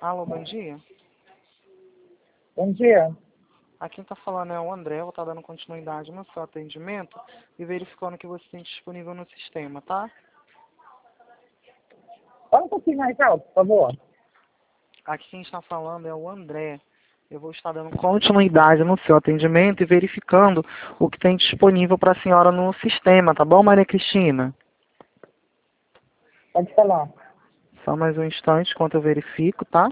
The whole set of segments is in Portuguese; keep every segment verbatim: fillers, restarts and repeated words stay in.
Alô, bom dia. Bom dia. Aqui quem está falando é o André, eu vou estar dando continuidade no seu atendimento e verificando o que você tem disponível no sistema, tá? Fala um pouquinho mais alto, por favor. Aqui quem está falando é o André. Eu vou estar dando continuidade no seu atendimento e verificando o que tem disponível para a senhora no sistema, tá bom, Maria Cristina? Pode falar. Só mais um instante enquanto eu verifico, tá?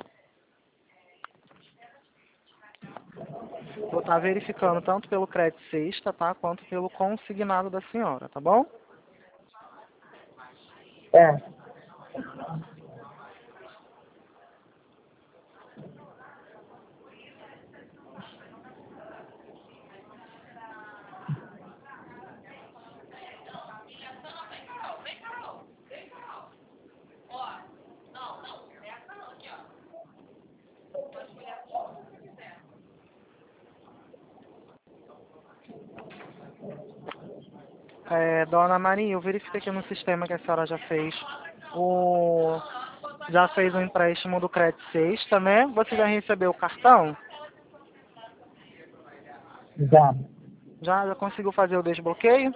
Vou estar verificando tanto pelo crédito sexta, tá? Quanto pelo consignado da senhora, tá bom? É. É, dona Maria, eu verifiquei aqui no sistema que a senhora já fez o já fez o empréstimo do crédito sexta, né? Você já recebeu o cartão? Já. Já, já conseguiu fazer o desbloqueio?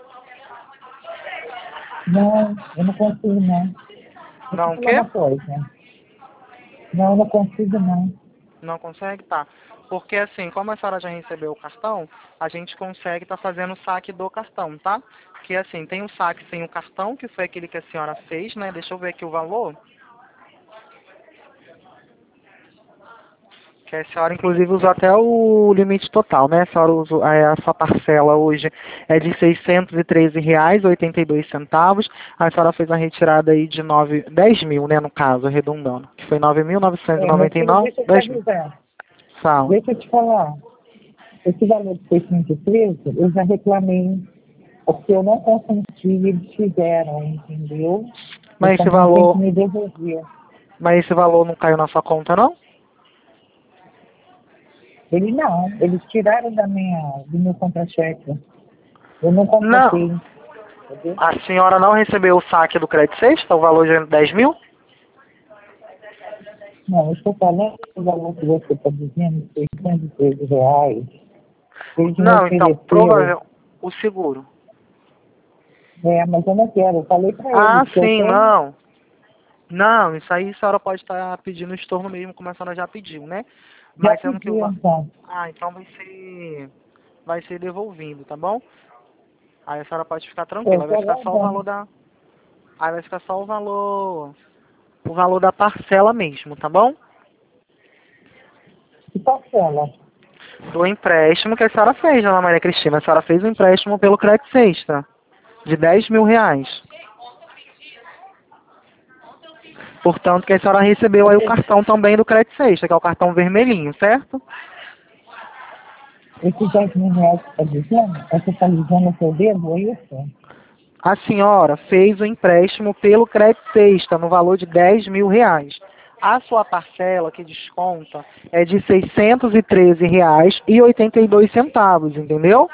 Não, eu não consigo, não. Deixa Não eu o falar quê? uma coisa. Não, eu não consigo, não. Não consegue? Tá. Porque assim, como a senhora já recebeu o cartão, a gente consegue estar fazendo o saque do cartão, tá? Porque assim, tem o saque sem o cartão, que foi aquele que a senhora fez, né? Deixa eu ver aqui o valor. Que a senhora, inclusive, usou até o limite total, né? A senhora usou, a sua parcela hoje é de seiscentos e treze reais e oitenta e dois centavos. A senhora fez a retirada aí de nove, dez mil, né? No caso, arredondando. Que foi nove mil novecentos e É, meu noventa e filho, nove, deixa eu te dez mil. avisar. Fala. Deixa eu te falar. Esse valor de seiscentos e treze, eu já reclamei, porque eu não consenti e eles fizeram, entendeu? Mas esse Então tem que valor, me devolver. mas esse valor não caiu na sua conta, não? Ele não, eles tiraram da minha, do meu contra-cheque. Eu não contratei, Não. entendeu? A senhora não recebeu o saque do crédito sexta, o valor de dez mil? Não, eu estou falando do valor que você está dizendo, seiscentos e treze reais. Eles me Não, então, ofereceram. provável. O seguro. É, mas eu não quero. Eu falei para Ah, eles que eu sim, tenho. não. Não, isso aí a senhora pode estar pedindo estorno mesmo, como a senhora já pediu, né? Já Mas sendo que pedi, o va- então. Ah, então vai ser. Vai ser devolvido, tá bom? Aí a senhora pode ficar Eu tranquila, vai estou ficar só o aguardando. valor da. Aí vai ficar só o valor. O valor da parcela mesmo, tá bom? Que parcela? Do empréstimo que a senhora fez, dona Maria Cristina. A senhora fez o empréstimo pelo crédito sexta, de dez mil reais. Portanto, que a senhora recebeu aí o Esse, cartão também do crédito sexta, que é o cartão vermelhinho, certo? esses dez mil reais que está dizendo, é que está dizendo que eu devo, é isso? A senhora fez o empréstimo pelo crédito sexta, no valor de dez mil reais. A sua parcela que desconta é de seiscentos e treze reais e oitenta e dois centavos, entendeu?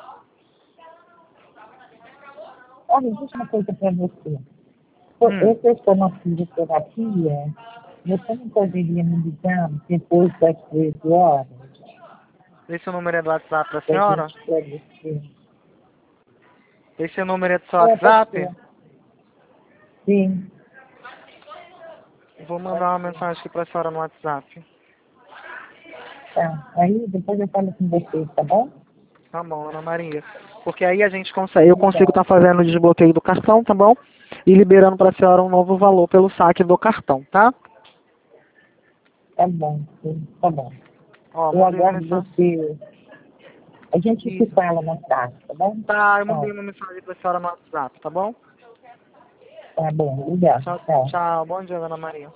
Olha, deixa uma coisa para você. Pô, Hum. eu estou na fisioterapia, você não poderia me ligar depois das treze horas Esse número é do WhatsApp da para a senhora? gente esclarecer? Esse número é do seu É, pode WhatsApp? ser. Sim. Vou mandar uma mensagem aqui para a senhora no WhatsApp. Tá. Aí depois eu falo com vocês, tá bom? Tá bom, Ana Maria. Porque aí a gente consegue, eu consigo Obrigada. estar fazendo o desbloqueio do cartão, tá bom? E liberando para a senhora um novo valor pelo saque do cartão, tá? Tá bom, sim, tá bom. Ó, Eu mandei uma aguardo mensagem. você. A gente se Isso. fala mais tarde, tá bom? Tá, eu mandei Tchau. uma mensagem para a senhora no WhatsApp, tá bom? Tá bom, obrigado. Tchau, Tchau. tchau. Bom dia, Ana Maria.